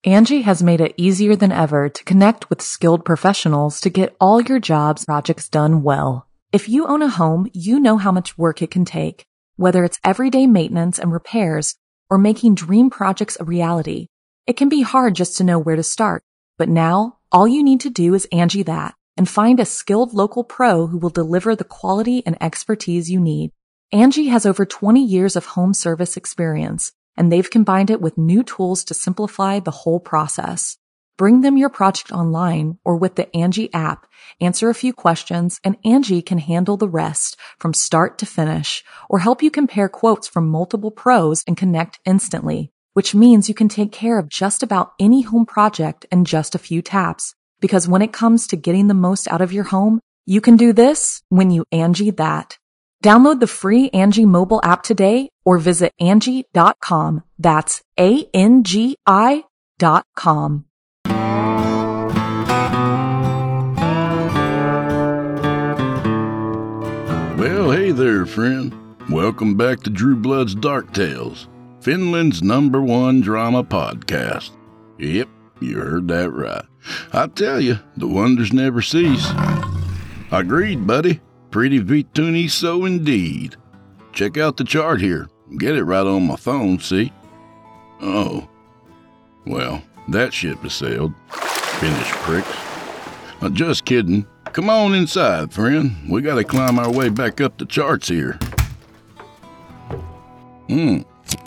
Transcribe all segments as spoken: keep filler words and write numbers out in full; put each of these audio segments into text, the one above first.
Angie has made it easier than ever to connect with skilled professionals to get all your jobs projects done well. If you own a home, you know how much work it can take, whether it's everyday maintenance and repairs or making dream projects a reality. It can be hard just to know where to start, but now all you need to do is Angie that and find a skilled local pro who will deliver the quality and expertise you need. Angie has over twenty years of home service experience, and they've combined it with new tools to simplify the whole process. Bring them your project online or with the Angie app, answer a few questions, and Angie can handle the rest from start to finish or help you compare quotes from multiple pros and connect instantly, which means you can take care of just about any home project in just a few taps. Because when it comes to getting the most out of your home, you can do this when you Angie that. Download the free Angie mobile app today or visit Angie dot com. That's A N G I dot com. Well, hey there, friend. Welcome back to Drew Blood's Dark Tales, Finland's number one drama podcast. Yep, you heard that right. I tell you, the wonders never cease. Agreed, buddy. Pretty vituni so indeed. Check out the chart here. Get it right on my phone, see? Oh. Well, that ship has sailed. Finnish pricks. Uh, just kidding. Come on inside, friend. We gotta climb our way back up the charts here. Hmm.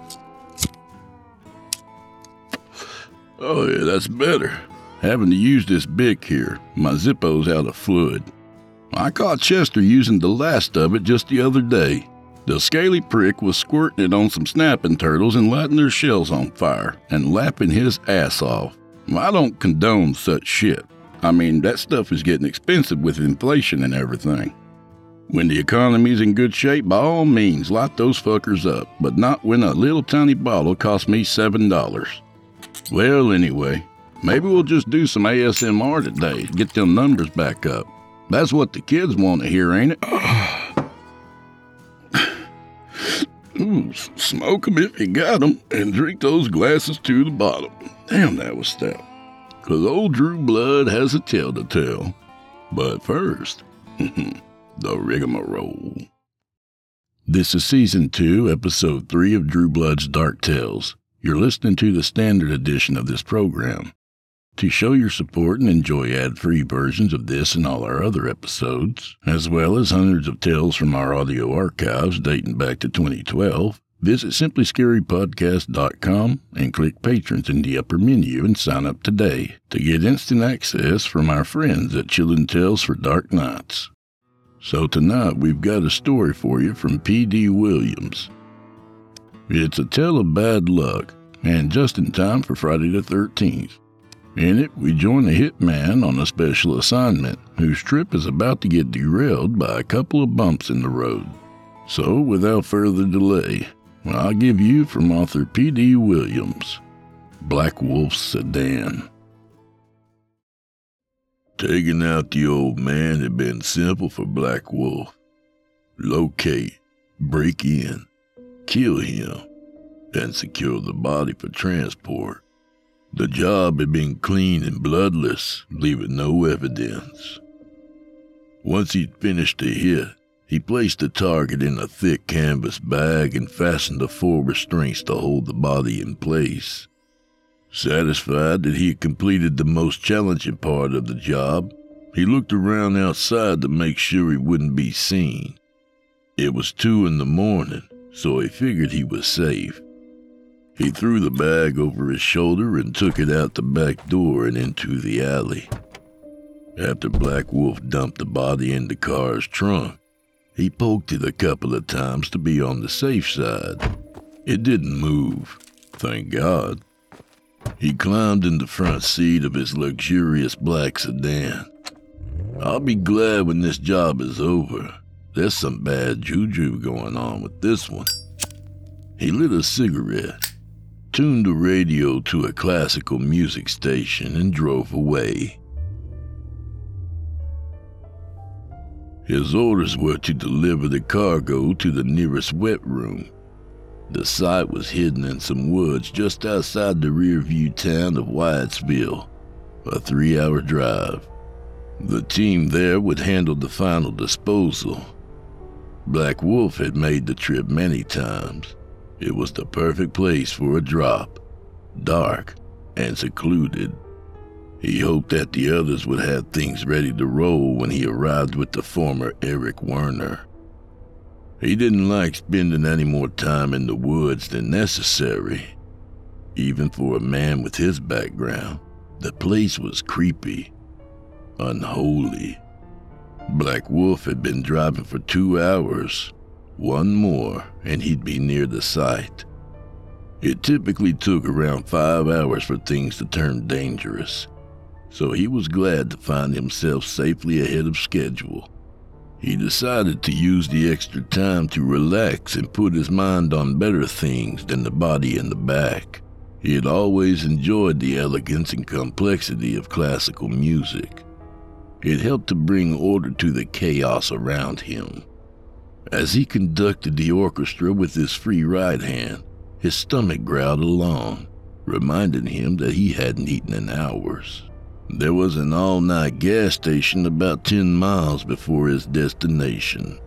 Oh yeah, that's better. Having to use this Bic here. My Zippo's out of fluid. I caught Chester using the last of it just the other day. The scaly prick was squirting it on some snapping turtles and lighting their shells on fire and lapping his ass off. I don't condone such shit. I mean, that stuff is getting expensive with inflation and everything. When the economy's in good shape, by all means, light those fuckers up, but not when a little tiny bottle costs me seven dollars. Well, anyway, maybe we'll just do some A S M R today to get them numbers back up. That's what the kids want to hear, ain't it? Ooh, smoke 'em if you got 'em, and drink those glasses to the bottom. Damn, that was stout. 'Cause old Drew Blood has a tale to tell. But first, the rigmarole. This is Season two, Episode three of Drew Blood's Dark Tales. You're listening to the standard edition of this program. To show your support and enjoy ad-free versions of this and all our other episodes, as well as hundreds of tales from our audio archives dating back to twenty twelve, visit simply scary podcast dot com and click Patrons in the upper menu and sign up today to get instant access from our friends at Chillin' Tales for Dark Nights. So tonight we've got a story for you from P D Williams. It's a tale of bad luck, and just in time for Friday the thirteenth. In it, we join a hitman on a special assignment whose trip is about to get derailed by a couple of bumps in the road. So, without further delay, I'll give you from author P D Williams, Black Wolf's Sedan. Taking out the old man had been simple for Black Wolf. Locate, break in, kill him, and secure the body for transport. The job had been clean and bloodless, leaving no evidence. Once he'd finished the hit, he placed the target in a thick canvas bag and fastened the four restraints to hold the body in place. Satisfied that he had completed the most challenging part of the job, he looked around outside to make sure he wouldn't be seen. It was two in the morning, so he figured he was safe. He threw the bag over his shoulder and took it out the back door and into the alley. After Black Wolf dumped the body in the car's trunk, he poked it a couple of times to be on the safe side. It didn't move, thank God. He climbed in the front seat of his luxurious black sedan. I'll be glad when this job is over. There's some bad juju going on with this one. He lit a cigarette, tuned the radio to a classical music station, and drove away. His orders were to deliver the cargo to the nearest wet room. The site was hidden in some woods just outside the rear-view town of Wyattsville, a three-hour drive. The team there would handle the final disposal. Black Wolf had made the trip many times. It was the perfect place for a drop, dark and secluded. He hoped that the others would have things ready to roll when he arrived with the former Eric Werner. He didn't like spending any more time in the woods than necessary. Even for a man with his background, the place was creepy, unholy. Black Wolf had been driving for two hours. One more, and he'd be near the site. It typically took around five hours for things to turn dangerous, so he was glad to find himself safely ahead of schedule. He decided to use the extra time to relax and put his mind on better things than the body in the back. He had always enjoyed the elegance and complexity of classical music. It helped to bring order to the chaos around him. As he conducted the orchestra with his free right hand, his stomach growled along, reminding him that he hadn't eaten in hours. There was an all-night gas station about ten miles before his destination.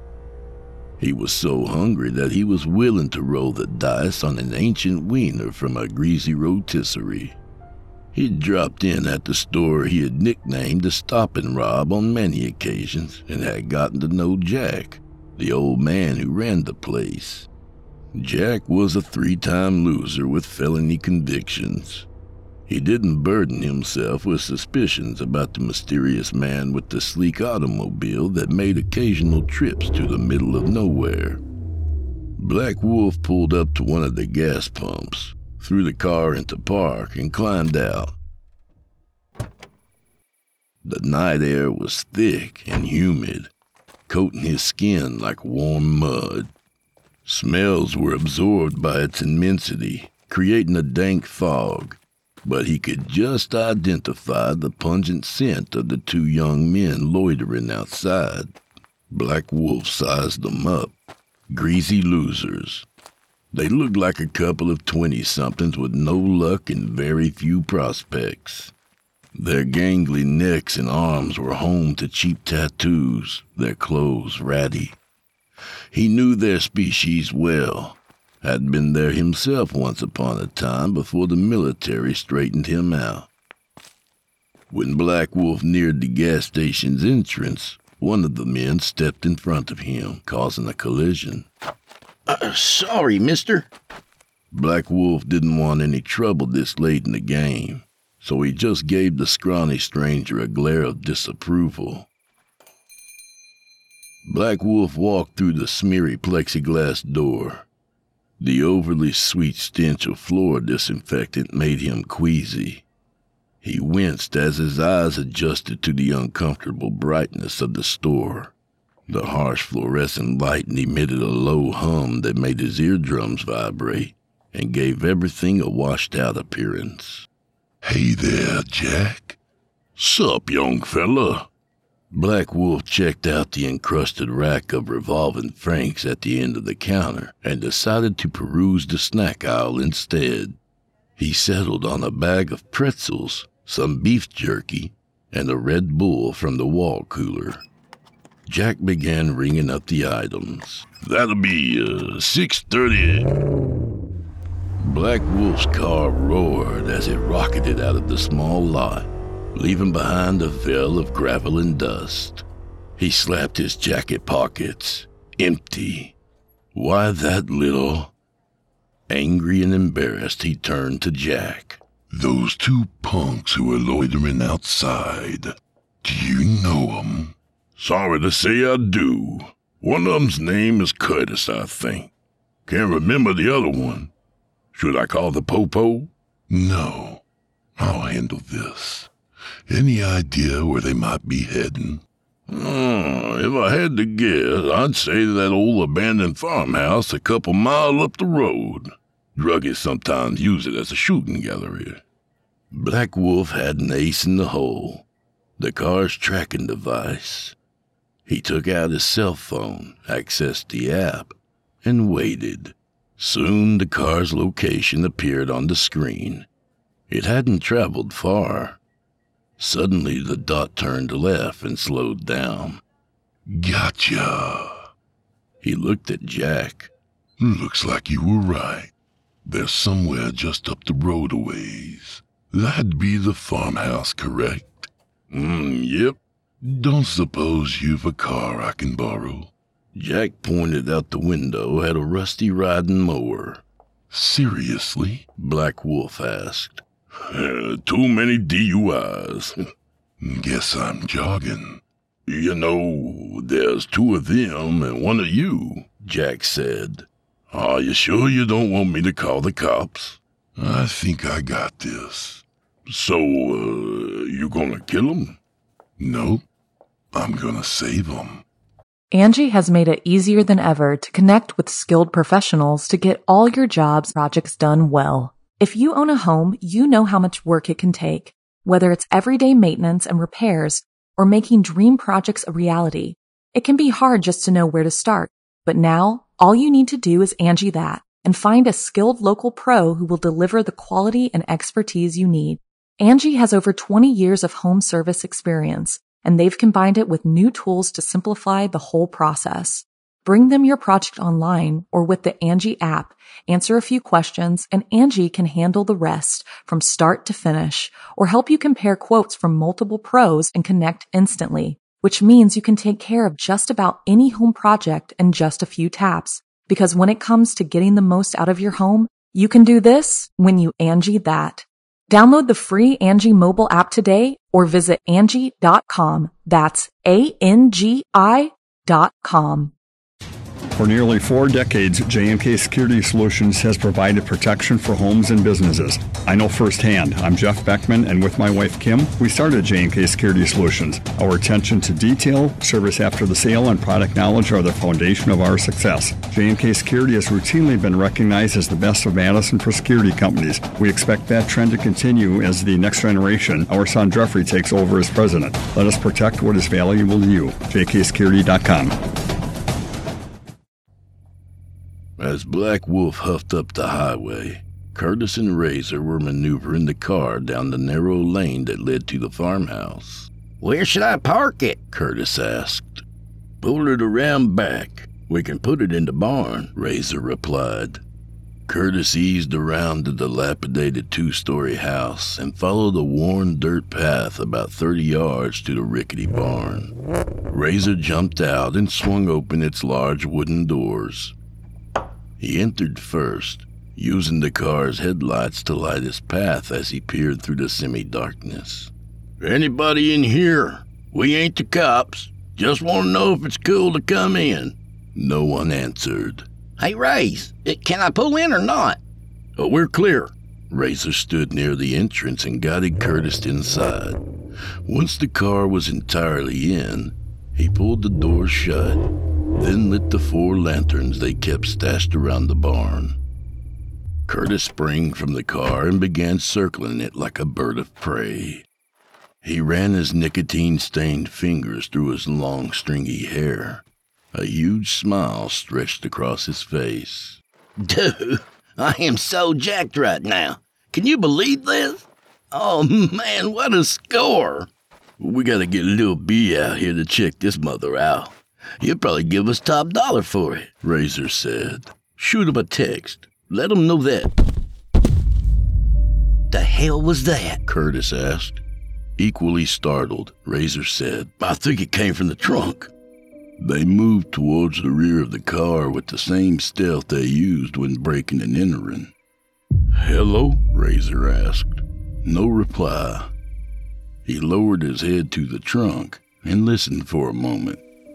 He was so hungry that he was willing to roll the dice on an ancient wiener from a greasy rotisserie. He'd dropped in at the store he had nicknamed the Stop and Rob on many occasions and had gotten to know Jack, the old man who ran the place. Jack was a three-time loser with felony convictions. He didn't burden himself with suspicions about the mysterious man with the sleek automobile that made occasional trips to the middle of nowhere. Black Wolf pulled up to one of the gas pumps, threw the car into park, and climbed out. The night air was thick and humid, coating his skin like warm mud. Smells were absorbed by its immensity, creating a dank fog, but he could just identify the pungent scent of the two young men loitering outside. Black Wolf sized them up. Greasy losers. They looked like a couple of twenty-somethings with no luck and very few prospects. Their gangly necks and arms were home to cheap tattoos, their clothes ratty. He knew their species well, had been there himself once upon a time before the military straightened him out. When Black Wolf neared the gas station's entrance, one of the men stepped in front of him, causing a collision. Uh, sorry, mister. Black Wolf didn't want any trouble this late in the game, so he just gave the scrawny stranger a glare of disapproval. Black Wolf walked through the smeary plexiglass door. The overly sweet stench of floor disinfectant made him queasy. He winced as his eyes adjusted to the uncomfortable brightness of the store. The harsh fluorescent light emitted a low hum that made his eardrums vibrate and gave everything a washed-out appearance. "Hey there, Jack." "Sup, young fella?" Black Wolf checked out the encrusted rack of revolving francs at the end of the counter and decided to peruse the snack aisle instead. He settled on a bag of pretzels, some beef jerky, and a Red Bull from the wall cooler. Jack began ringing up the items. "That'll be, uh, six thirty. Black Wolf's car roared as it rocketed out of the small lot, leaving behind a veil of gravel and dust. He slapped his jacket pockets. Empty. Why that little? Angry and embarrassed, he turned to Jack. "Those two punks who are loitering outside, do you know 'em?" "Sorry to say I do. One of 'em's name is Curtis, I think. Can't remember the other one. Should I call the popo?" "No. I'll handle this. Any idea where they might be heading?" Uh, if I had to guess, I'd say that old abandoned farmhouse a couple mile up the road. Druggies sometimes use it as a shooting gallery." Black Wolf had an ace in the hole, the car's tracking device. He took out his cell phone, accessed the app, and waited. Soon the car's location appeared on the screen. It hadn't traveled far. Suddenly the dot turned left and slowed down. Gotcha. He looked at Jack. Looks like you were right. They're somewhere just up the road a ways. That'd be the farmhouse, correct? Mm, yep. Don't suppose you've a car I can borrow? Jack pointed out the window at a rusty riding mower. Seriously? Black Wolf asked. Uh, too many D U Is. Guess I'm jogging. You know, there's two of them and one of you, Jack said. Are you sure you don't want me to call the cops? I think I got this. So, uh, you gonna kill them? Nope. I'm gonna save them. Angie has made it easier than ever to connect with skilled professionals to get all your jobs projects done well. If you own a home, you know how much work it can take, whether it's everyday maintenance and repairs or making dream projects a reality. It can be hard just to know where to start, but now all you need to do is Angie that and find a skilled local pro who will deliver the quality and expertise you need. Angie has over twenty years of home service experience, and they've combined it with new tools to simplify the whole process. Bring them your project online or with the Angie app, answer a few questions, and Angie can handle the rest from start to finish or help you compare quotes from multiple pros and connect instantly, which means you can take care of just about any home project in just a few taps. Because when it comes to getting the most out of your home, you can do this when you Angie that. Download the free Angie mobile app today or visit Angie dot com. That's A N G I dot com. For nearly four decades, J and K Security Solutions has provided protection for homes and businesses. I know firsthand. I'm Jeff Beckman, and with my wife Kim, we started J and K Security Solutions. Our attention to detail, service after the sale, and product knowledge are the foundation of our success. J and K Security has routinely been recognized as the best of Madison for security companies. We expect that trend to continue as the next generation, our son Jeffrey, takes over as president. Let us protect what is valuable to you. J K security dot com. As Black Wolf huffed up the highway, Curtis and Razor were maneuvering the car down the narrow lane that led to the farmhouse. Where should I park it? Curtis asked. Pull it around back. We can put it in the barn, Razor replied. Curtis eased around the dilapidated two-story house and followed a worn dirt path about thirty yards to the rickety barn. Razor jumped out and swung open its large wooden doors. He entered first, using the car's headlights to light his path as he peered through the semi-darkness. Anybody in here? We ain't the cops. Just want to know if it's cool to come in. No one answered. Hey, Raze, can I pull in or not? Oh, we're clear. Razor stood near the entrance and guided Curtis inside. Once the car was entirely in, he pulled the door shut, then lit the four lanterns they kept stashed around the barn. Curtis sprang from the car and began circling it like a bird of prey. He ran his nicotine-stained fingers through his long, stringy hair. A huge smile stretched across his face. Dude, I am so jacked right now. Can you believe this? Oh, man, what a score. We gotta get Lil B out here to check this mother out. He'll probably give us top dollar for it, Razor said. Shoot him a text. Let him know that. The hell was that? Curtis asked. Equally startled, Razor said, I think it came from the trunk. They moved towards the rear of the car with the same stealth they used when breaking and entering. Hello? Razor asked. No reply. He lowered his head to the trunk and listened for a moment.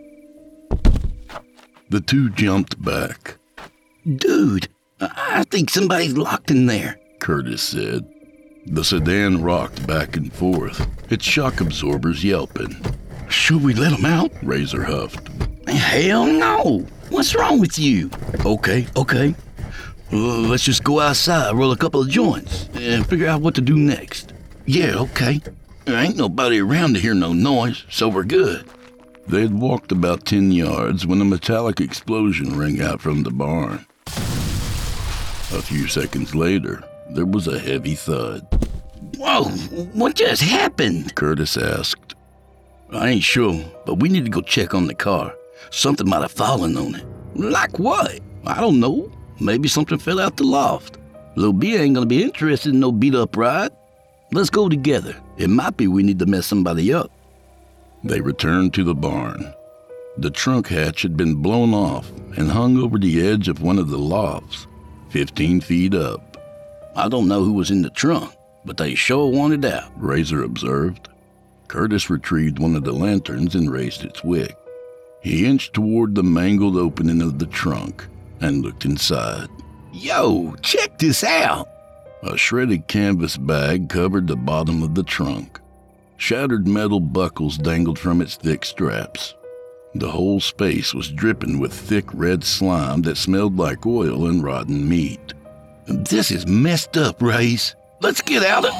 The two jumped back. Dude, I think somebody's locked in there, Curtis said. The sedan rocked back and forth, its shock absorbers yelping. Should we let him out? Razor huffed. Hell no. What's wrong with you? Okay, okay. Uh, let's just go outside, roll a couple of joints, and figure out what to do next. Yeah, okay. There ain't nobody around to hear no noise, so we're good. They had walked about ten yards when a metallic explosion rang out from the barn. A few seconds later, there was a heavy thud. Whoa, what just happened? Curtis asked. I ain't sure, but we need to go check on the car. Something might have fallen on it. Like what? I don't know. Maybe something fell out the loft. Lil B ain't gonna be interested in no beat-up ride. Let's go together. It might be we need to mess somebody up. They returned to the barn. The trunk hatch had been blown off and hung over the edge of one of the lofts, fifteen feet up. I don't know who was in the trunk, but they sure wanted out, Razor observed. Curtis retrieved one of the lanterns and raised its wick. He inched toward the mangled opening of the trunk and looked inside. Yo, check this out! A shredded canvas bag covered the bottom of the trunk. Shattered metal buckles dangled from its thick straps. The whole space was dripping with thick red slime that smelled like oil and rotten meat. This is messed up, Race. Let's get out of...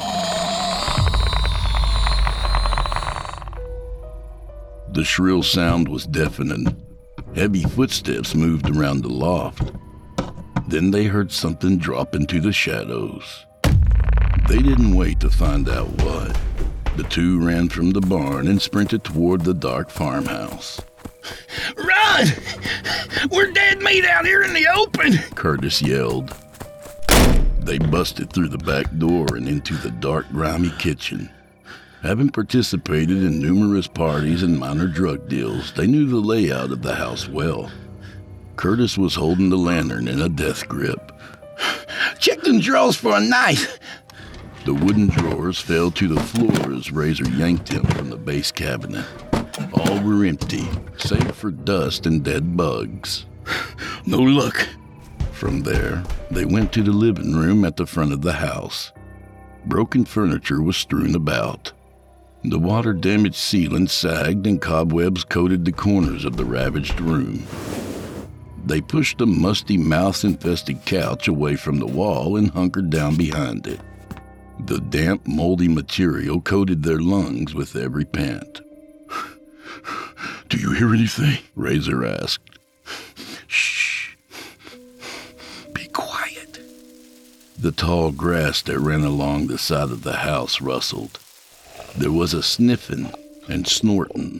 The shrill sound was deafening. Heavy footsteps moved around the loft. Then they heard something drop into the shadows. They didn't wait to find out what. The two ran from the barn and sprinted toward the dark farmhouse. Run! We're dead meat out here in the open! Curtis yelled. They busted through the back door and into the dark, grimy kitchen. Having participated in numerous parties and minor drug deals, they knew the layout of the house well. Curtis was holding the lantern in a death grip. Check them drawers for a knife! The wooden drawers fell to the floor as Razor yanked him from the base cabinet. All were empty, save for dust and dead bugs. No luck. From there, they went to the living room at the front of the house. Broken furniture was strewn about. The water-damaged ceiling sagged and cobwebs coated the corners of the ravaged room. They pushed the musty, mouse-infested couch away from the wall and hunkered down behind it. The damp, moldy material coated their lungs with every pant. "Do you hear anything?" Razor asked. "Shh. Be quiet." The tall grass that ran along the side of the house rustled. There was a sniffing and snorting.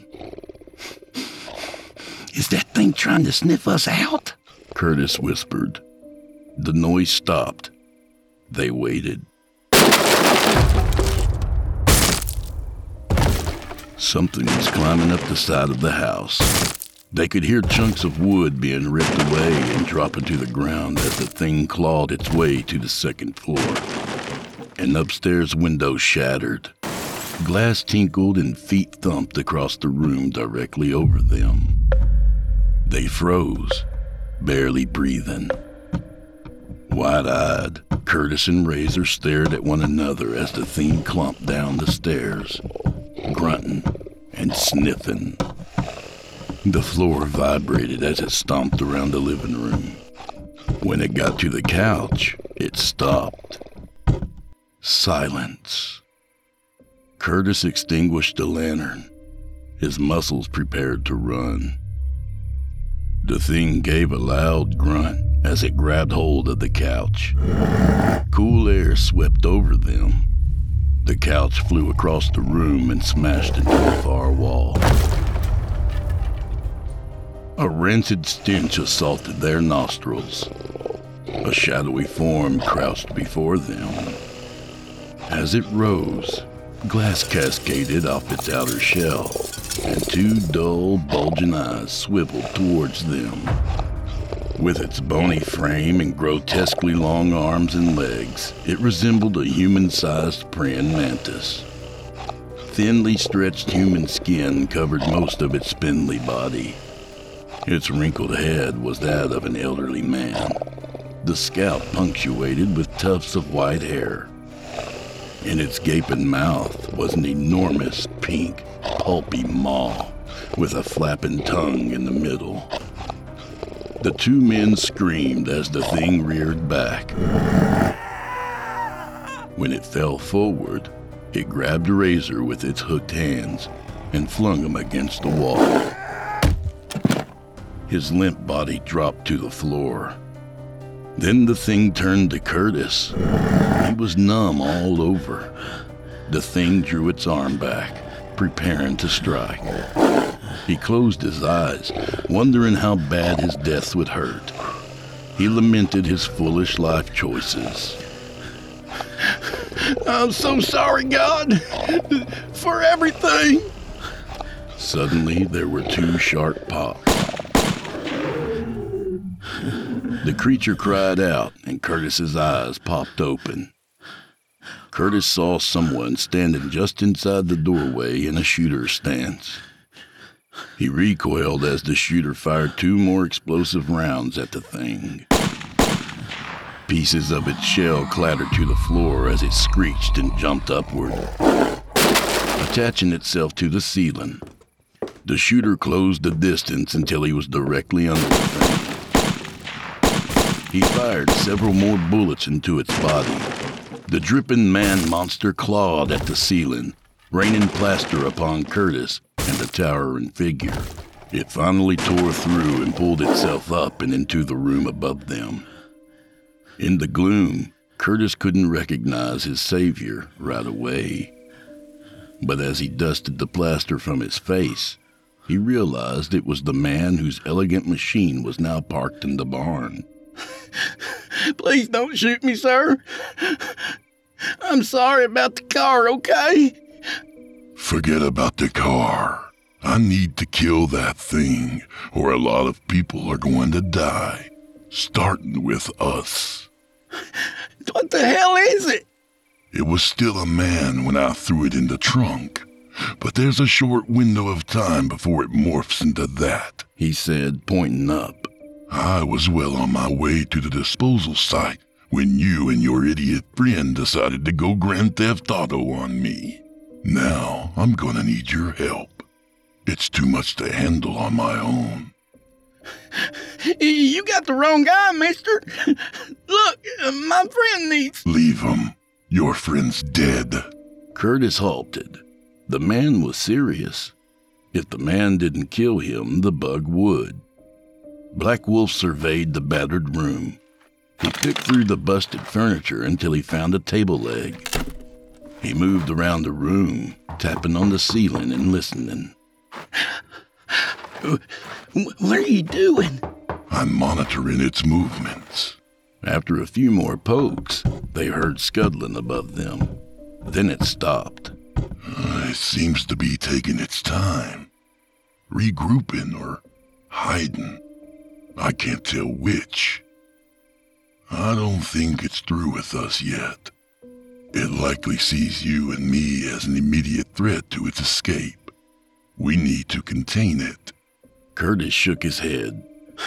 "Is that thing trying to sniff us out?" Curtis whispered. The noise stopped. They waited. Something was climbing up the side of the house. They could hear chunks of wood being ripped away and dropping to the ground as the thing clawed its way to the second floor. An upstairs window shattered. Glass tinkled and feet thumped across the room directly over them. They froze, barely breathing. Wide-eyed, Curtis and Razor stared at one another as the thing clumped down the stairs, grunting and sniffing. The floor vibrated as it stomped around the living room. When it got to the couch, it stopped. Silence. Curtis extinguished the lantern. His muscles prepared to run. The thing gave a loud grunt as it grabbed hold of the couch. Cool air swept over them. The couch flew across the room and smashed into the far wall. A rancid stench assaulted their nostrils. A shadowy form crouched before them. As it rose, glass cascaded off its outer shell, and two dull, bulging eyes swiveled towards them. With its bony frame and grotesquely long arms and legs, it resembled a human-sized praying mantis. Thinly stretched human skin covered most of its spindly body. Its wrinkled head was that of an elderly man, the scalp punctuated with tufts of white hair. In its gaping mouth was an enormous, pink, pulpy maw with a flapping tongue in the middle. The two men screamed as the thing reared back. When it fell forward, it grabbed Razor with its hooked hands and flung him against the wall. His limp body dropped to the floor. Then the thing turned to Curtis. He was numb all over. The thing drew its arm back, preparing to strike. He closed his eyes, wondering how bad his death would hurt. He lamented his foolish life choices. I'm so sorry, God, for everything. Suddenly, there were two sharp pops. The creature cried out, and Curtis's eyes popped open. Curtis saw someone standing just inside the doorway in a shooter's stance. He recoiled as the shooter fired two more explosive rounds at the thing. Pieces of its shell clattered to the floor as it screeched and jumped upward, attaching itself to the ceiling. The shooter closed the distance until he was directly under the thing. He fired several more bullets into its body. The dripping man-monster clawed at the ceiling, raining plaster upon Curtis and the towering figure. It finally tore through and pulled itself up and into the room above them. In the gloom, Curtis couldn't recognize his savior right away. But as he dusted the plaster from his face, he realized it was the man whose elegant machine was now parked in the barn. Please don't shoot me, sir. I'm sorry about the car, okay? Forget about the car. I need to kill that thing, or a lot of people are going to die, starting with us. What the hell is it? It was still a man when I threw it in the trunk, but there's a short window of time before it morphs into that, he said, pointing up. I was well on my way to the disposal site when you and your idiot friend decided to go Grand Theft Auto on me. Now, I'm gonna need your help. It's too much to handle on my own. You got the wrong guy, mister. Look, my friend needs... Leave him. Your friend's dead. Curtis halted. The man was serious. If the man didn't kill him, the bug would. Black Wolf surveyed the battered room. He picked through the busted furniture until he found a table leg. He moved around the room, tapping on the ceiling and listening. What are you doing? I'm monitoring its movements. After a few more pokes, they heard scuttling above them. Then it stopped. Uh, it seems to be taking its time. Regrouping or hiding. I can't tell which. I don't think it's through with us yet. It likely sees you and me as an immediate threat to its escape. We need to contain it. Curtis shook his head.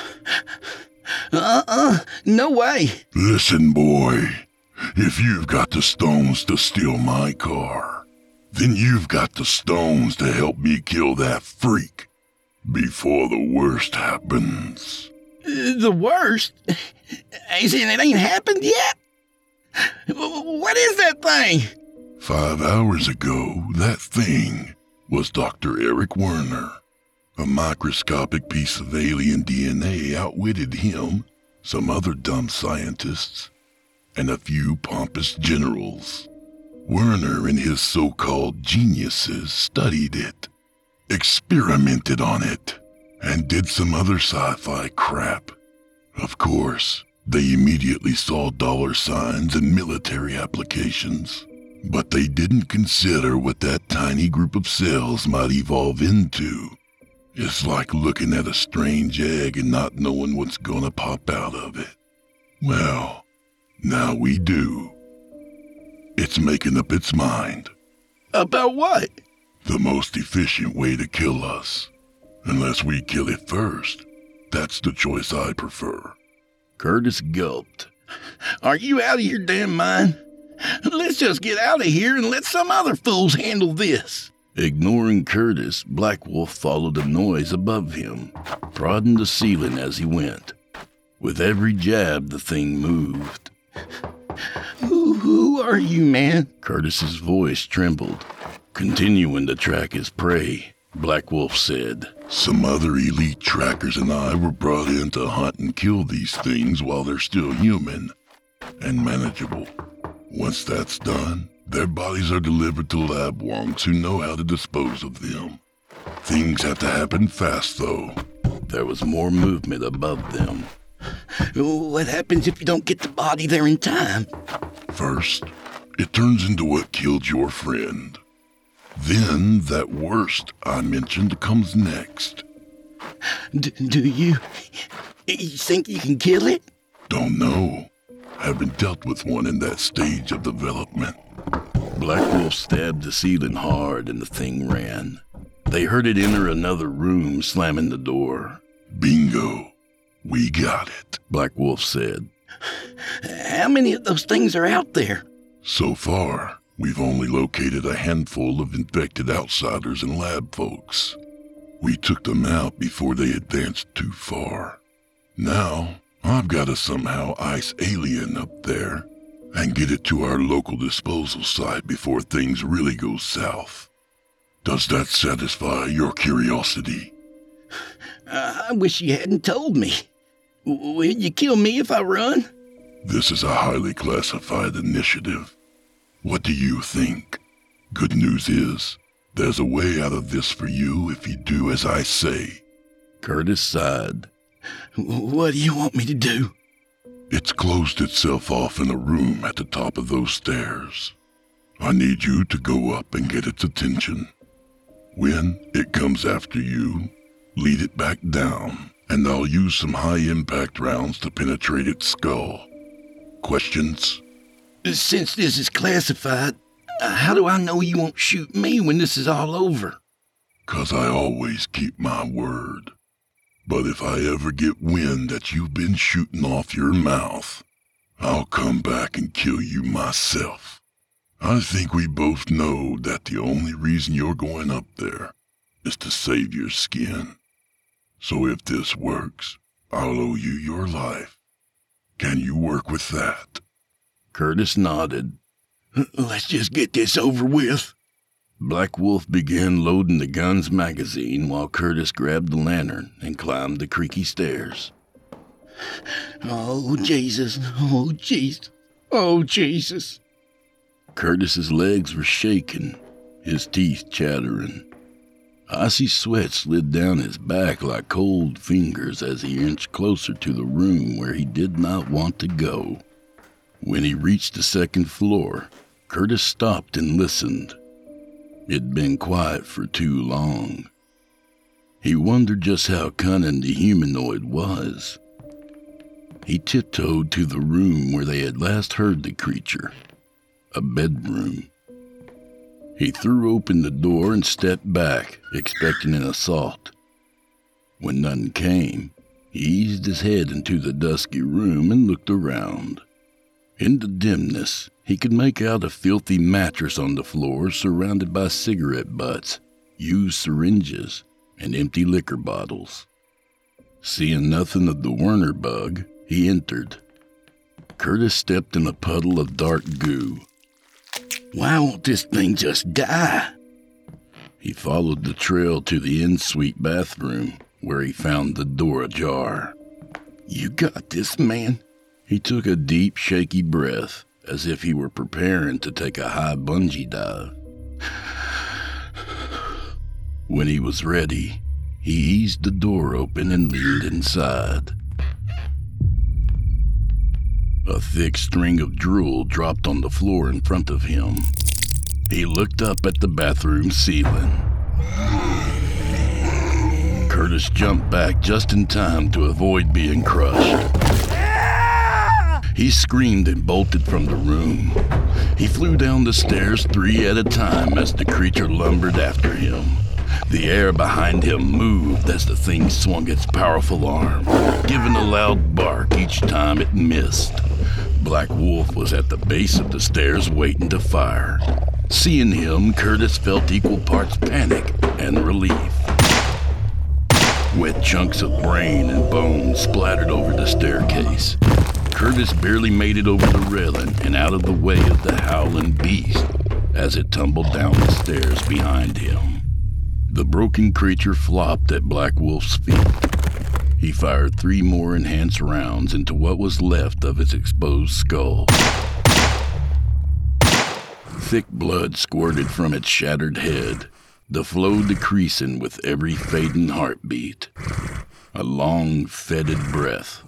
Uh-uh, no way. Listen, boy. If you've got the stones to steal my car, then you've got the stones to help me kill that freak before the worst happens. The worst? As in, it ain't happened yet? What is that thing? Five hours ago, that thing was Doctor Eric Werner. A microscopic piece of alien D N A outwitted him, some other dumb scientists, and a few pompous generals. Werner and his so-called geniuses studied it, experimented on it, and did some other sci-fi crap. Of course, they immediately saw dollar signs and military applications, but they didn't consider what that tiny group of cells might evolve into. It's like looking at a strange egg and not knowing what's gonna pop out of it. Well, now we do. It's making up its mind. About what? The most efficient way to kill us. Unless we kill it first. That's the choice I prefer. Curtis gulped. Are you out of your damn mind? Let's just get out of here and let some other fools handle this. Ignoring Curtis, Black Wolf followed a noise above him, prodding the ceiling as he went. With every jab, the thing moved. Who, who are you, man? Curtis's voice trembled, continuing to track his prey. Black Wolf said. Some other elite trackers and I were brought in to hunt and kill these things while they're still human and manageable. Once that's done, their bodies are delivered to lab wonks who know how to dispose of them. Things have to happen fast, though. There was more movement above them. What happens if you don't get the body there in time? First, it turns into what killed your friend. Then, that worst I mentioned comes next. D- do you... you think you can kill it? Don't know. Haven't dealt with one in that stage of development. Black Wolf stabbed the ceiling hard and the thing ran. They heard it enter another room, slamming the door. Bingo. We got it, Black Wolf said. How many of those things are out there? So far, we've only located a handful of infected outsiders and lab folks. We took them out before they advanced too far. Now, I've got to somehow ice Alien up there and get it to our local disposal site before things really go south. Does that satisfy your curiosity? Uh, I wish you hadn't told me. W- will you kill me if I run? This is a highly classified initiative. What do you think? Good news is, there's a way out of this for you if you do as I say. Curtis sighed. What do you want me to do? It's closed itself off in a room at the top of those stairs. I need you to go up and get its attention. When it comes after you, lead it back down, and I'll use some high-impact rounds to penetrate its skull. Questions? Since this is classified, how do I know you won't shoot me when this is all over? 'Cause I always keep my word. But if I ever get wind that you've been shooting off your mouth, I'll come back and kill you myself. I think we both know that the only reason you're going up there is to save your skin. So if this works, I'll owe you your life. Can you work with that? Curtis nodded. Let's just get this over with. Black Wolf began loading the gun's magazine while Curtis grabbed the lantern and climbed the creaky stairs. Oh, Jesus. Oh, Jesus. Oh, Jesus. Curtis's legs were shaking, his teeth chattering. Icy sweat slid down his back like cold fingers as he inched closer to the room where he did not want to go. When he reached the second floor, Curtis stopped and listened. It'd been quiet for too long. He wondered just how cunning the humanoid was. He tiptoed to the room where they had last heard the creature, a bedroom. He threw open the door and stepped back, expecting an assault. When none came, he eased his head into the dusky room and looked around. In the dimness, he could make out a filthy mattress on the floor surrounded by cigarette butts, used syringes, and empty liquor bottles. Seeing nothing of the Werner bug, he entered. Curtis stepped in a puddle of dark goo. Why won't this thing just die? He followed the trail to the en-suite bathroom, where he found the door ajar. You got this, man. He took a deep, shaky breath, as if he were preparing to take a high bungee dive. When he was ready, he eased the door open and leaned inside. A thick string of drool dropped on the floor in front of him. He looked up at the bathroom ceiling. Curtis jumped back just in time to avoid being crushed. He screamed and bolted from the room. He flew down the stairs three at a time as the creature lumbered after him. The air behind him moved as the thing swung its powerful arm, giving a loud bark each time it missed. Black Wolf was at the base of the stairs waiting to fire. Seeing him, Curtis felt equal parts panic and relief. Wet chunks of brain and bone splattered over the staircase. Curtis barely made it over the railing and out of the way of the howling beast as it tumbled down the stairs behind him. The broken creature flopped at Black Wolf's feet. He fired three more enhanced rounds into what was left of its exposed skull. Thick blood squirted from its shattered head, the flow decreasing with every fading heartbeat. A long, fetid breath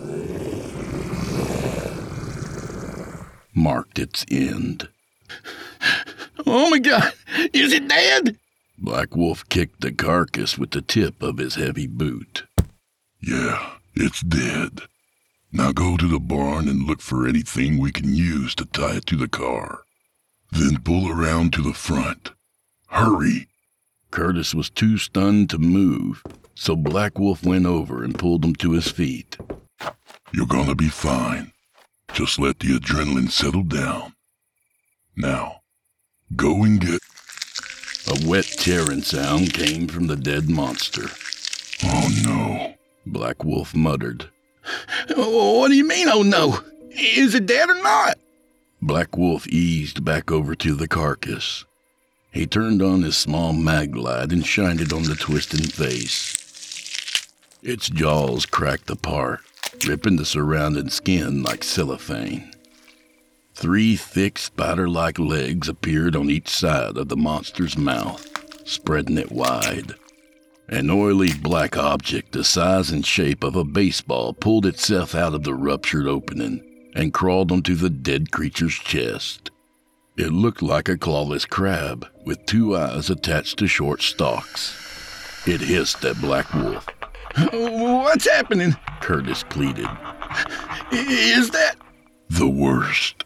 marked its end. Oh my God! Is it dead? Black Wolf kicked the carcass with the tip of his heavy boot. Yeah, it's dead. Now go to the barn and look for anything we can use to tie it to the car. Then pull around to the front. Hurry! Curtis was too stunned to move, so Black Wolf went over and pulled him to his feet. You're gonna be fine. Just let the adrenaline settle down. Now, go and get... A wet tearing sound came from the dead monster. Oh no, Black Wolf muttered. What do you mean, oh no? Is it dead or not? Black Wolf eased back over to the carcass. He turned on his small mag light and shined it on the twisting face. Its jaws cracked apart, ripping the surrounding skin like cellophane. Three thick spider-like legs appeared on each side of the monster's mouth, spreading it wide. An oily black object the size and shape of a baseball pulled itself out of the ruptured opening and crawled onto the dead creature's chest. It looked like a clawless crab with two eyes attached to short stalks. It hissed at Black Wolf. What's happening? Curtis pleaded. Is that... the worst.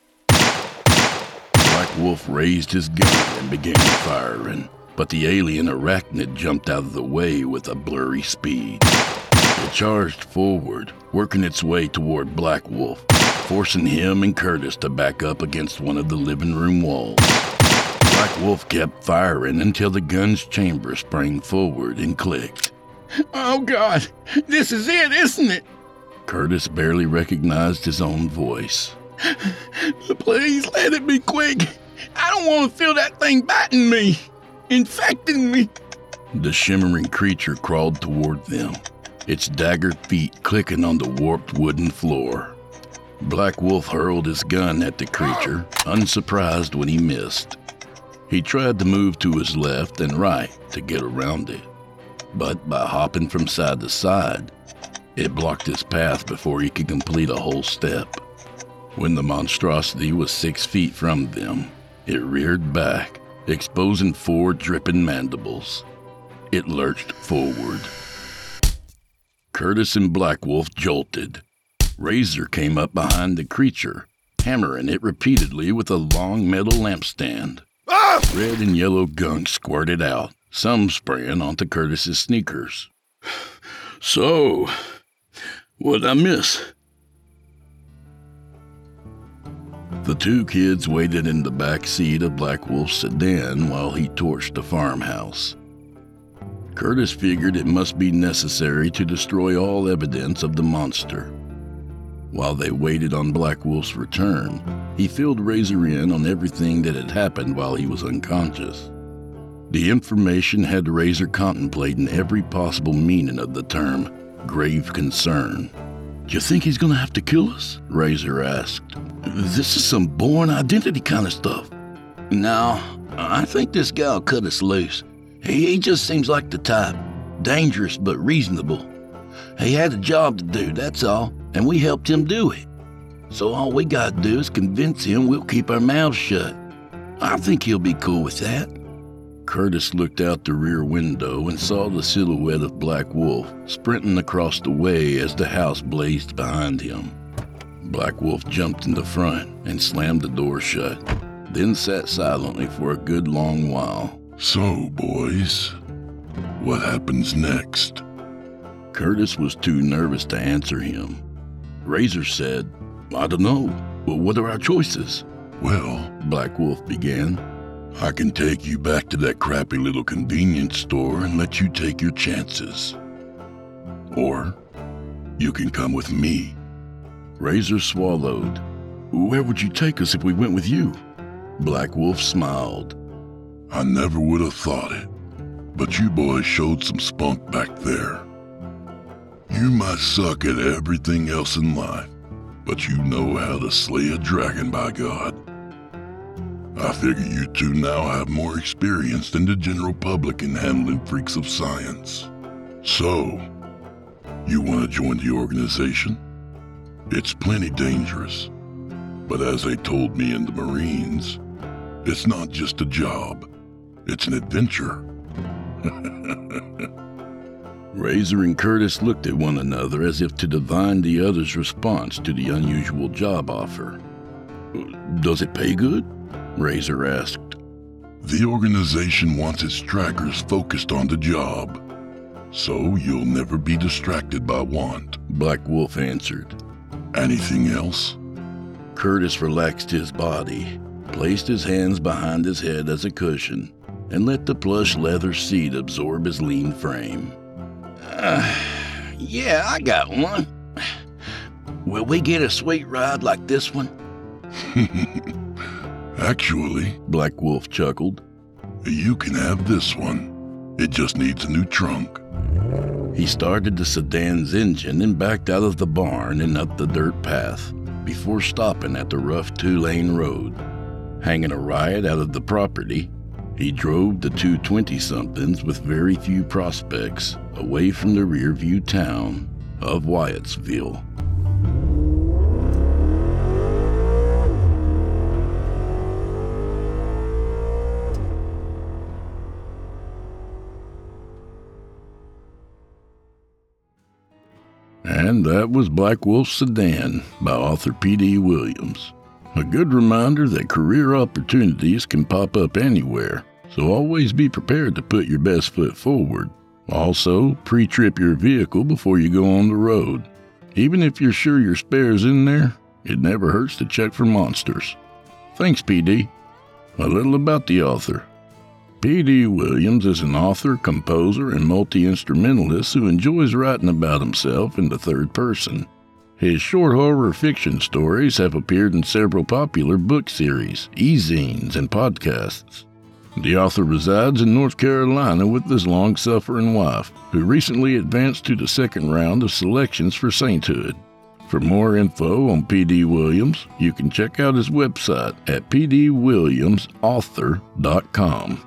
Black Wolf raised his gun and began firing, but the alien arachnid jumped out of the way with a blurry speed. It charged forward, working its way toward Black Wolf, forcing him and Curtis to back up against one of the living room walls. Black Wolf kept firing until the gun's chamber sprang forward and clicked. Oh God, this is it, isn't it? Curtis barely recognized his own voice. Please let it be quick. I don't want to feel that thing biting me, infecting me. The shimmering creature crawled toward them, its dagger feet clicking on the warped wooden floor. Black Wolf hurled his gun at the creature, unsurprised when he missed. He tried to move to his left and right to get around it, but by hopping from side to side, it blocked his path before he could complete a whole step. When the monstrosity was six feet from them, it reared back, exposing four dripping mandibles. It lurched forward. Curtis and Black Wolf jolted. Razor came up behind the creature, hammering it repeatedly with a long metal lampstand. Ah! Red and yellow gunk squirted out, some spraying onto Curtis's sneakers. So, what'd I miss? The two kids waited in the back seat of Black Wolf's sedan while he torched the farmhouse. Curtis figured it must be necessary to destroy all evidence of the monster. While they waited on Black Wolf's return, he filled Razor in on everything that had happened while he was unconscious. The information had Razor contemplating every possible meaning of the term grave concern. "Do you think he's gonna have to kill us?" Razor asked. "This is some Bourne Identity kind of stuff." No, I think this guy'll cut us loose. He, he just seems like the type. Dangerous but reasonable. He had a job to do, that's all, and we helped him do it. So all we gotta do is convince him we'll keep our mouths shut. I think he'll be cool with that. Curtis looked out the rear window and saw the silhouette of Black Wolf sprinting across the way as the house blazed behind him. Black Wolf jumped in the front and slammed the door shut, then sat silently for a good long while. So, boys, what happens next? Curtis was too nervous to answer him. Razor said, "I don't know. Well, what are our choices?" Well, Black Wolf began. I can take you back to that crappy little convenience store and let you take your chances. Or you can come with me. Razor swallowed. "Where would you take us if we went with you?" Black Wolf smiled. I never would have thought it. but you boys showed some spunk back there. You might suck at everything else in life, but you know how to slay a dragon, by God. I figure you two now have more experience than the general public in handling freaks of science. So, you want to join the organization? It's plenty dangerous, but as they told me in the Marines, it's not just a job, it's an adventure. Razor and Curtis looked at one another as if to divine the other's response to the unusual job offer. Does it pay good? Razor asked. The organization wants its trackers focused on the job, so you'll never be distracted by want, Black Wolf answered. Anything else? Curtis relaxed his body, placed his hands behind his head as a cushion, and let the plush leather seat absorb his lean frame. Uh, yeah, I got one. Will we get a sweet ride like this one? Actually, Black Wolf chuckled, you can have this one. It just needs a new trunk. He started the sedan's engine and backed out of the barn and up the dirt path before stopping at the rough two-lane road. Hanging a ride out of the property, he drove the two twenty-somethings with very few prospects away from the rear-view town of Wyattsville. And that was Black Wolf's Sedan by author P D Williams. A good reminder that career opportunities can pop up anywhere, so always be prepared to put your best foot forward. Also, pre-trip your vehicle before you go on the road. Even if you're sure your spare's in there, it never hurts to check for monsters. Thanks, P D. A little about the author. P D Williams is an author, composer, and multi-instrumentalist who enjoys writing about himself in the third person. His short horror fiction stories have appeared in several popular book series, e-zines, and podcasts. The author resides in North Carolina with his long-suffering wife, who recently advanced to the second round of selections for sainthood. For more info on P D Williams, you can check out his website at p d williams author dot com.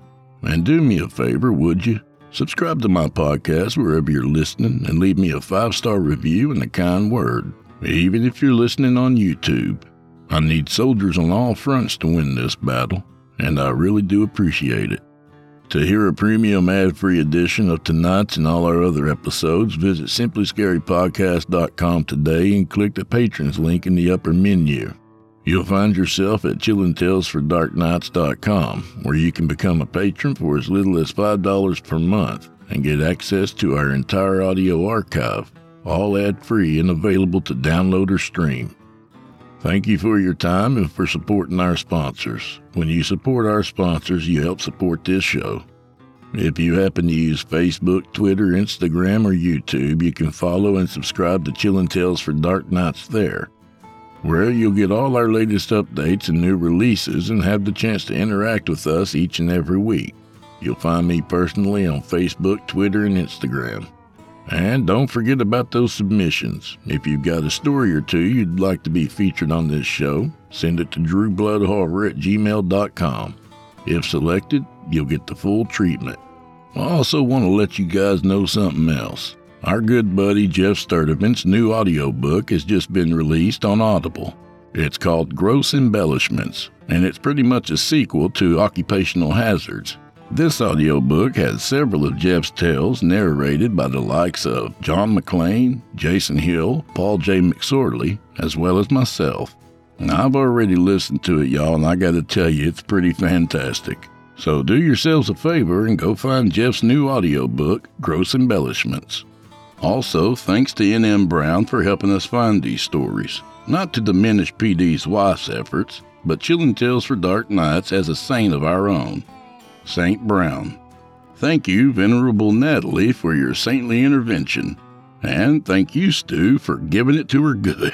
And do me a favor, would you? Subscribe to my podcast wherever you're listening and leave me a five-star review and a kind word, even if you're listening on YouTube. I need soldiers on all fronts to win this battle, and I really do appreciate it. To hear a premium ad-free edition of tonight's and all our other episodes, visit simply scary podcast dot com today and click the Patrons link in the upper menu. You'll find yourself at chillin tales for dark nights dot com, where you can become a patron for as little as five dollars per month and get access to our entire audio archive, all ad-free and available to download or stream. Thank you for your time and for supporting our sponsors. When you support our sponsors, you help support this show. If you happen to use Facebook, Twitter, Instagram, or YouTube, you can follow and subscribe to Chillin Tales for Dark Nights there, where you'll get all our latest updates and new releases and have the chance to interact with us each and every week. You'll find me personally on Facebook, Twitter, and Instagram. And don't forget about those submissions. If you've got a story or two you'd like to be featured on this show, send it to drew blood horror at gmail dot com. If selected, you'll get the full treatment. I also want to let you guys know something else. Our good buddy Jeff Sturdivant's new audiobook has just been released on Audible. It's called Gross Embellishments, and it's pretty much a sequel to Occupational Hazards. This audiobook has several of Jeff's tales narrated by the likes of John McClane, Jason Hill, Paul J. McSorley, as well as myself. Now, I've already listened to it, y'all, and I gotta tell you, it's pretty fantastic. So do yourselves a favor and go find Jeff's new audiobook, Gross Embellishments. Also, thanks to N M Brown for helping us find these stories. Not to diminish P D's wife's efforts, but Chillin Tales for Dark Nights has a saint of our own, Saint Brown. Thank you, Venerable Natalie, for your saintly intervention. And thank you, Stu, for giving it to her good.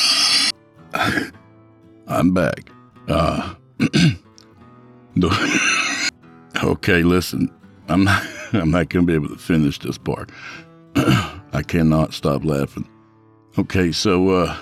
I'm back. Uh, okay, listen. I'm not, I'm not going to be able to finish this part. I cannot stop laughing. Okay, so, uh...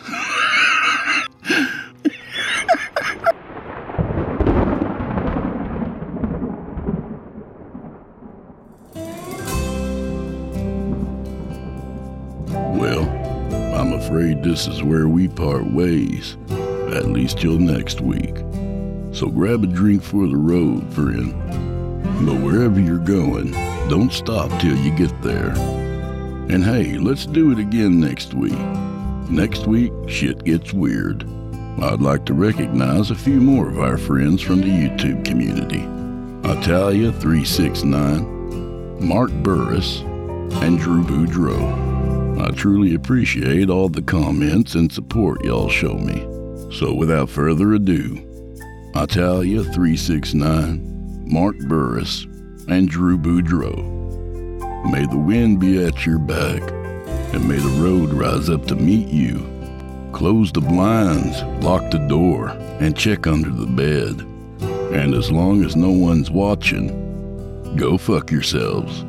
well, I'm afraid this is where we part ways, at least till next week. So grab a drink for the road, friend. But wherever you're going, don't stop till you get there. And hey, let's do it again next week. Next week, shit gets weird. I'd like to recognize a few more of our friends from the YouTube community. Italia three six nine, Mark Burris, and Drew Boudreau. I truly appreciate all the comments and support y'all show me. So without further ado, Italia three six nine, Mark Burris, and Drew Boudreau. May the wind be at your back, and may the road rise up to meet you. Close the blinds, lock the door, and check under the bed. And as long as no one's watching, go fuck yourselves.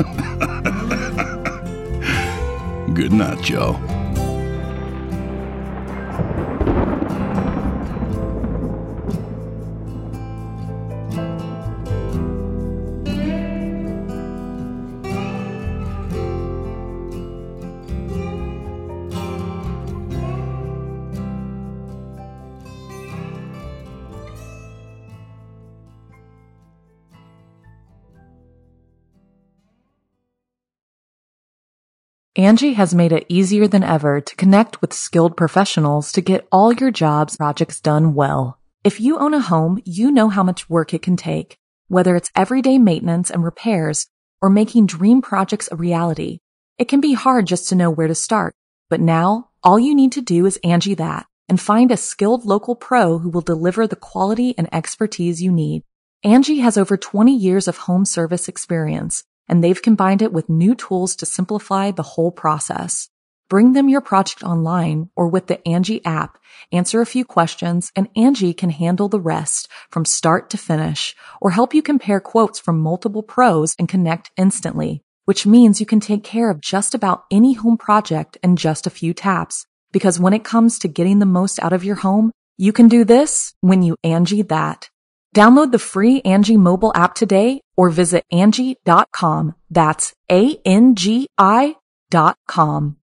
Good night, y'all. Angie has made it easier than ever to connect with skilled professionals to get all your jobs projects done well. If you own a home, you know how much work it can take, whether it's everyday maintenance and repairs or making dream projects a reality. It can be hard just to know where to start, but now all you need to do is Angie that and find a skilled local pro who will deliver the quality and expertise you need. Angie has over twenty years of home service experience, and they've combined it with new tools to simplify the whole process. Bring them your project online or with the Angie app, answer a few questions, and Angie can handle the rest from start to finish, or help you compare quotes from multiple pros and connect instantly, which means you can take care of just about any home project in just a few taps. Because when it comes to getting the most out of your home, you can do this when you Angie that. Download the free Angie mobile app today or visit Angie dot com. That's A N G I dot com.